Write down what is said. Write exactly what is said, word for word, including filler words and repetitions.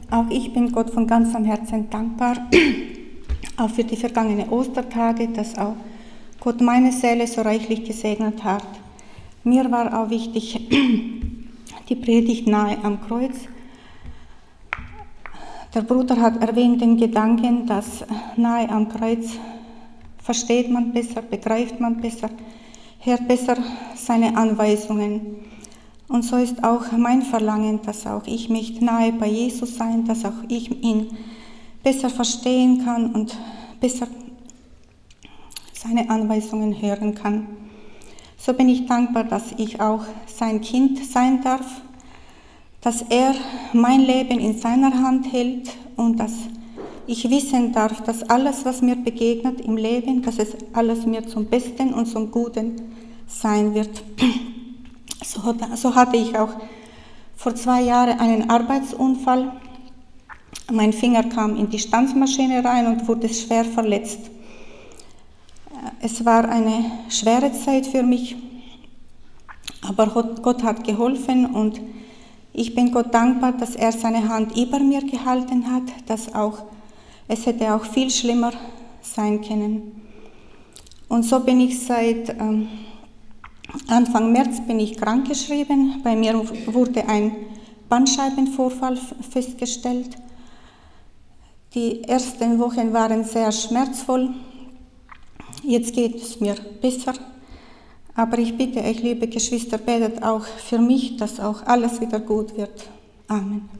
Auch ich bin Gott von ganzem Herzen dankbar, auch für die vergangenen Ostertage, dass auch Gott meine Seele so reichlich gesegnet hat. Mir war auch wichtig, die Predigt nahe am Kreuz. Der Bruder hat erwähnt den Gedanken, dass nahe am Kreuz versteht man besser, begreift man besser, hört besser seine Anweisungen. Und so ist auch mein Verlangen, dass auch ich möchte nahe bei Jesus sein, dass auch ich ihn besser verstehen kann und besser seine Anweisungen hören kann. So bin ich dankbar, dass ich auch sein Kind sein darf, dass er mein Leben in seiner Hand hält und dass ich wissen darf, dass alles, was mir begegnet im Leben, dass es alles mir zum Besten und zum Guten sein wird. So, so hatte ich auch vor zwei Jahren einen Arbeitsunfall. Mein Finger kam in die Stanzmaschine rein und wurde schwer verletzt. Es war eine schwere Zeit für mich, aber Gott hat geholfen und ich bin Gott dankbar, dass er seine Hand über mir gehalten hat, dass auch, es hätte auch viel schlimmer sein können. Und so bin ich seit ähm, Anfang März bin ich krankgeschrieben. Bei mir wurde ein Bandscheibenvorfall festgestellt. Die ersten Wochen waren sehr schmerzvoll. Jetzt geht es mir besser. Aber ich bitte euch, liebe Geschwister, betet auch für mich, dass auch alles wieder gut wird. Amen.